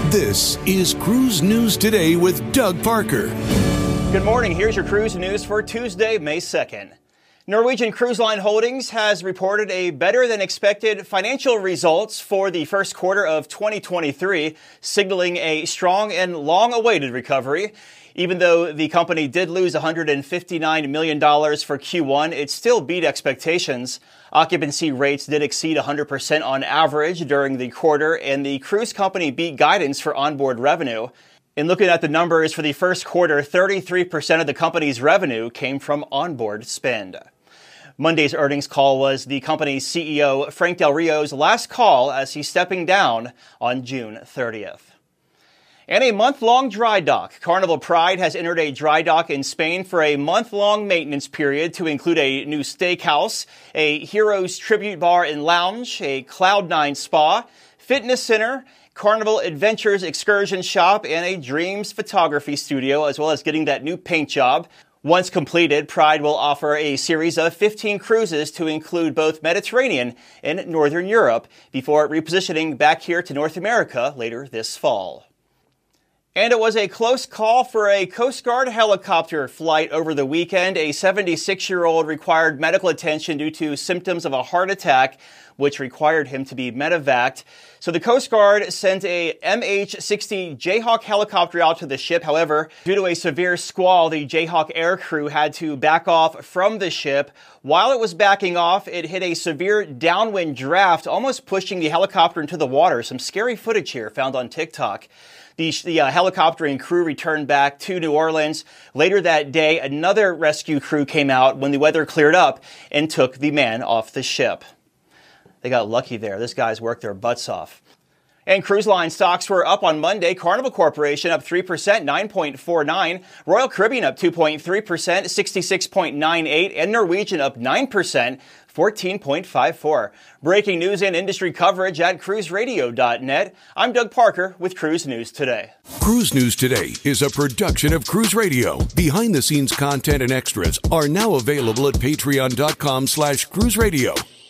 This is Cruise News Today with Doug Parker. Good morning. Here's your cruise news for Tuesday, May 2nd. Norwegian Cruise Line Holdings has reported a better than expected financial results for the first quarter of 2023, signaling a strong and long-awaited recovery. Even though the company did lose $159 million for Q1, it still beat expectations. Occupancy rates did exceed 100% on average during the quarter, and the cruise company beat guidance for onboard revenue. In looking at the numbers for the first quarter, 33% of the company's revenue came from onboard spend. Monday's earnings call was the company's CEO, Frank Del Rio's last call as he's stepping down on June 30th. And a month-long dry dock. Carnival Pride has entered a dry dock in Spain for a month-long maintenance period to include a new steakhouse, a Heroes Tribute Bar and Lounge, a Cloud9 Spa, fitness center, Carnival Adventures Excursion Shop, and a Dreams Photography Studio, as well as getting that new paint job. Once completed, Pride will offer a series of 15 cruises to include both Mediterranean and Northern Europe before repositioning back here to North America later this fall. And it was a close call for a Coast Guard helicopter flight over the weekend. A 76-year-old required medical attention due to symptoms of a heart attack, which required him to be medevaced. So the Coast Guard sent a MH-60 Jayhawk helicopter out to the ship. However, due to a severe squall, the Jayhawk air crew had to back off from the ship. While it was backing off, it hit a severe downwind draft, almost pushing the helicopter into the water. Some scary footage here found on TikTok. The helicopter and crew returned back to New Orleans. Later that day, another rescue crew came out when the weather cleared up and took the man off the ship. They got lucky there. This guy's worked their butts off. And cruise line stocks were up on Monday. Carnival Corporation up 3%, 9.49. Royal Caribbean up 2.3%, 66.98. And Norwegian up 9%, 14.54. Breaking news and industry coverage at cruiseradio.net. I'm Doug Parker with Cruise News Today. Cruise News Today is a production of Cruise Radio. Behind-the-scenes content and extras are now available at patreon.com/cruiseradio.